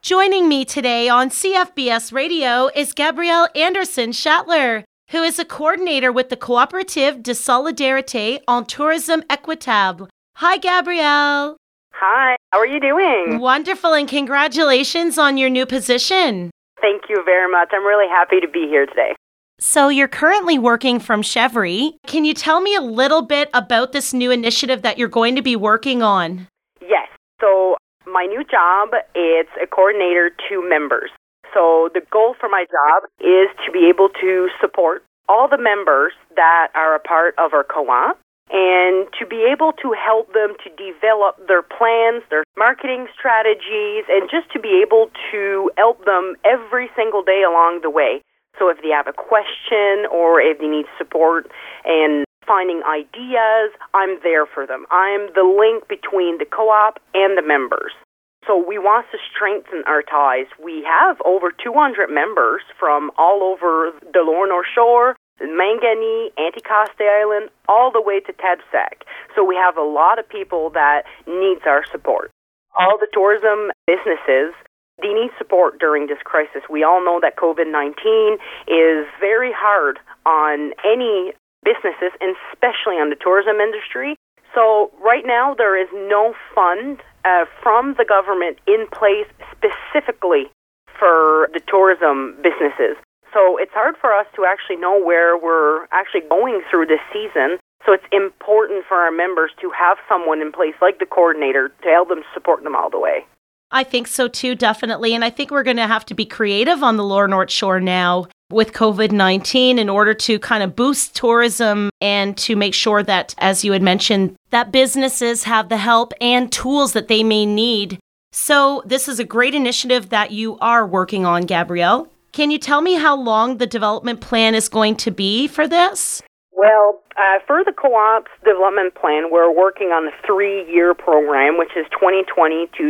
Joining me today on CFBS Radio is Gabrielle Anderson Schattler, who is a coordinator with the Coopérative de Solidarité en Tourisme Équitable. Hi, Gabrielle. Hi, how are you doing? Wonderful, and congratulations on your new position. Thank you very much. I'm really happy to be here today. So you're currently working from Chevry. Can you tell me a little bit about this new initiative that you're going to be working on? Yes. So my new job is a coordinator to members. So the goal for my job is to be able to support all the members that are a part of our co-op and to be able to help them to develop their plans, their marketing strategies, and just to be able to help them every single day along the way. So if they have a question or if they need support and finding ideas, I'm there for them. I'm the link between the co-op and the members. So we want to strengthen our ties. We have over 200 members from all over the Lower North Shore, Manganese, Anticosti Island, all the way to Tadoussac. So we have a lot of people that needs our support. All the tourism businesses, they need support during this crisis. We all know that COVID-19 is very hard on any businesses, and especially on the tourism industry. So right now there is no fund from the government in place specifically for the tourism businesses. So it's hard for us to actually know where we're actually going through this season. So it's important for our members to have someone in place like the coordinator to help them support them all the way. I think so too, definitely. And I think we're going to have to be creative on the Lower North Shore now with COVID-19 in order to kind of boost tourism and to make sure that, as you had mentioned, that businesses have the help and tools that they may need. So this is a great initiative that you are working on, Gabrielle. Can you tell me how long the development plan is going to be for this? Well, for the co-op's development plan, we're working on a 3-year program, which is 2020 to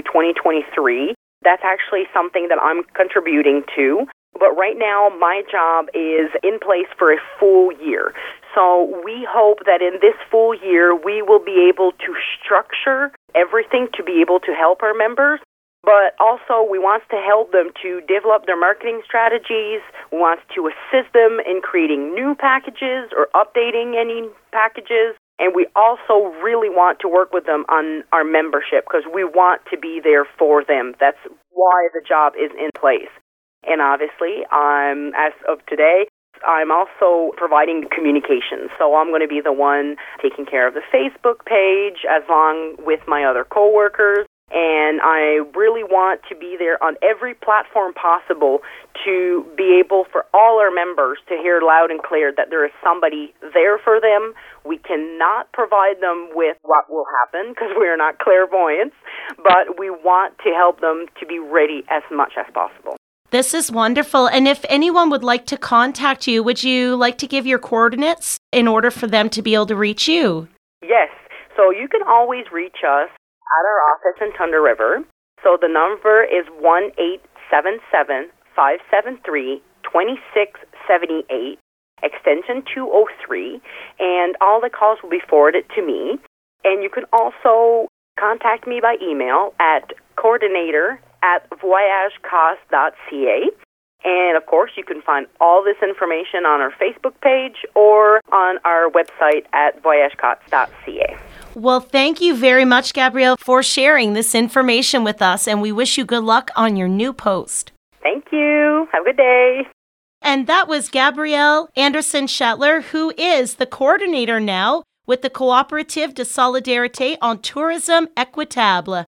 2023. That's actually something that I'm contributing to. But right now, my job is in place for a full year. So we hope that in this full year, we will be able to structure everything to be able to help our members. But also, we want to help them to develop their marketing strategies. We want to assist them in creating new packages or updating any packages. And we also really want to work with them on our membership because we want to be there for them. That's why the job is in place. And obviously, as of today, I'm also providing communications. So I'm going to be the one taking care of the Facebook page along with my other coworkers. And I really want to be there on every platform possible to be able for all our members to hear loud and clear that there is somebody there for them. We cannot provide them with what will happen because we are not clairvoyants, but we want to help them to be ready as much as possible. This is wonderful. And if anyone would like to contact you, would you like to give your coordinates in order for them to be able to reach you? Yes. So you can always reach us at our office in Thunder River. So the number is 1-877-573-2678, extension 203, and all the calls will be forwarded to me. And you can also contact me by email at coordinator@voyagecast.ca. And of course, you can find all this information on our Facebook page or on our website at voyagecast.ca. Well, thank you very much, Gabrielle, for sharing this information with us, and we wish you good luck on your new post. Thank you. Have a good day. And that was Gabrielle Anderson Schattler, who is the coordinator now with the Coopérative de Solidarité en Tourisme Équitable.